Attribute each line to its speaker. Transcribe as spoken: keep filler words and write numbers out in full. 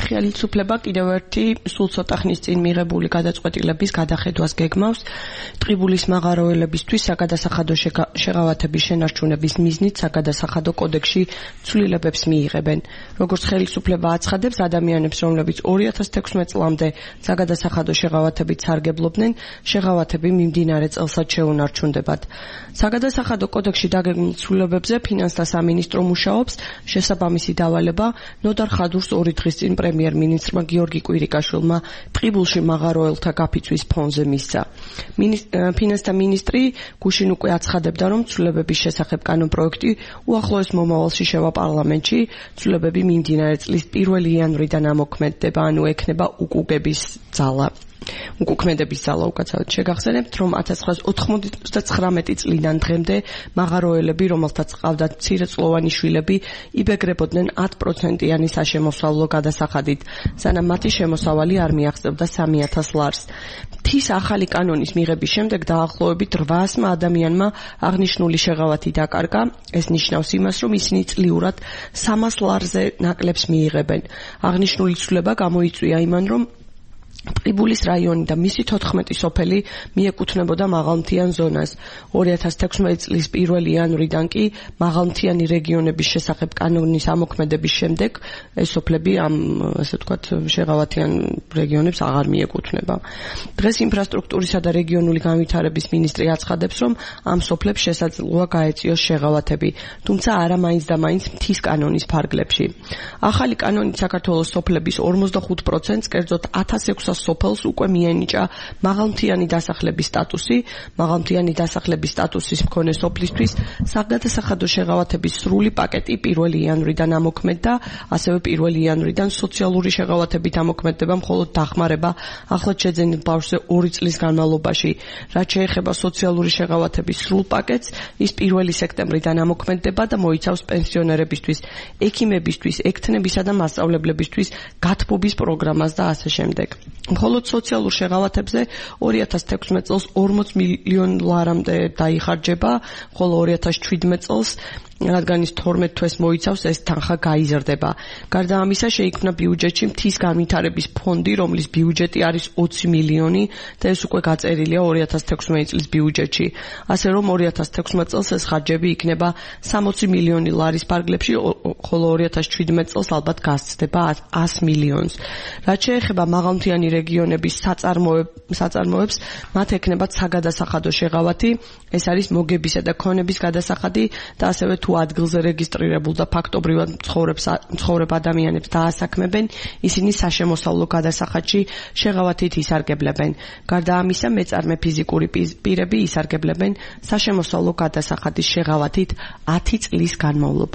Speaker 1: ხელისუფლება კიდევ ერთი სულ ცოტა ხნის წინ მიღებული გადაწყვეტილების გადახედვას გეგმავს ტყიბულის მაღაროელებისთვის საგადასახადო შეღავათების შენარჩუნების მიზნით საგადასახადო კოდექსში ცვლილებებს მიიღებენ. Როგორც ხელისუფლება აცხადებს, ადამიანებს, რომლებიც ორი ათას თექვსმეტ წლამდე საგადასახადო შეღავათებით სარგებლობდნენ, შეღავათები მიმდინარე წელსაც შეუნარჩუნდებათ. საგადასახადო კოდექსში დაგეგმილ ცვლილებებზე ფინანსთა სამინისტრო მუშაობს, შესაბამისი დავალება ნოდარ ხადურს ორი დღის წინ პრემიერ-მინისტრმა გიორგი კვირიკაშვილმა ტყიბულში მაღაროელთა გაფიცვის ფონზე მისცა. ფინანსთა მინისტრი გუშინ უკვე აცხადებდა, რომ ცვლილებების შესახებ კანონპროექტი უახლოეს მომავალში შევა პარლამენტში, ცვლილებები მიმდინარე წლის პირველი იანვრიდან ამოქმედდება, ანუ ექნება უკუგების ძალა. უკუქმედების ძალა უკაცრავად შეგახსენებთ, რომ ათას ცხრაას ოცდათვრამეტი წლიდან დღემდე მაღაროელები, რომელთაც ყავდათ მცირეწლოვანი შვილები, იბეგრებოდნენ ათ პროცენტიანი საშემოსავლო გადასახადით, სანამ მათი შემოსავალი არ მიაღწევდა სამი ათას ლარს. მთის ახალი კანონის მიღების შემდეგ დაახლოებით რვაასმა ადამიანმა აღნიშნული შეღავათი დაკარგა. ეს ნიშნავს იმას, რომ ისინი წლიურად სამას ლარზე ნაკლებს მიიღებენ. აღნიშნული ცვლილება გამოიწვია იმან, რომ ტყიბულის რაიონი და მისი თოთხმეტი სოფელი მიეკუთვნებოდა მაღალმთიან ზონას. ორი ათას თექვსმეტი წლის პირველი იანვრიდან კი მაღალმთიანი რეგიონების შესახებ კანონის ამოქმედების შემდეგ ეს სოფლები ამ ასე ვთქვათ შეღავათიან რეგიონებს აღარ მიეკუთვნება. დღეს ინფრასტრუქტურისა და რეგიონული განვითარების მინისტრი აცხადებს, რომ ამ სოფლებს შესაძლოა გაეწიოს შეღავათები, თუმცა არა მაინც და მაინც მთის კანონის ფარგლებში. ახალი კანონით საქართველოს სოფლების ორმოცდახუთ პროცენტს, კერძოდ ათას ექვსას სოფელს უკვე მიენიჭა მაღალმთიანი დასახლების სტატუსი. მაღალმთიანი დასახლების სტატუსის მქონე სოფლისთვის საგადასახადო შეღავათების სრული პაკეტი პირველი იანვრიდან ამოქმედდა, ასევე პირველი იანვრიდან სოციალური შეღავათებით ამოქმედდება მხოლოდ დახმარება ახლად შეძენილ ბავშვზე ორი წლის განმავლობაში. რაც შეეხება სოციალური შეღავათების სრულ პაკეტს, ის პირველი სექტემბრიდან ამოქმედდება და მოიცავს პენსიონერებისთვის, ექიმებისთვის, ექთნებისა და მასწავლებლებისთვის გათბობის პროგრამას და ასე შემდეგ. მხოლოდ სოციალურ შეღავათებზე ორი ათას თექვსმეტ წელს ორმოც მილიონ ლარამდე დაიხარჯება, ხოლო ორი ათას შვიდმეტ წელს რადგან ის თორმეტ თვეს მოიცავს, ეს თანხა გაიზრდება. გარდა ამისა, შეიქმნა ბიუჯეტში მთის განვითარების ფონდი, რომლის ბიუჯეტი არის ოცი მილიონი და ეს უკვე გაწერილია ორი ათას თექვსმეტი წლის ბიუჯეტში. ასე რომ ორი ათას თექვსმეტ წელს ეს ხარჯები იქნება სამოცი მილიონი ლარის ფარგლებში, ხოლო ორი ათას შვიდმეტ წელს ალბათ გასცდება ას მილიონს. რაც შეეხება მაღალმთიანი რეგიონების საწარმოებს, მათ ექნებათ საგადასახადო შეღავათი, ეს არის მოგებისა და ქონების გადასახადი და ასევე თუ ადგილზე რეგისტრირებულ და ფაქტობრივად მცხოვრებ ადამიანებს დაასაქმებენ, ისინი საშემოსავლო გადასახადში შეღავათით ისარგებლებენ. გარდა ამისა, მეწარმე ფიზიკური პირები ისარგებლებენ საშემოსავლო გადასახადის შეღავათით ათი წლის განმავლობაში.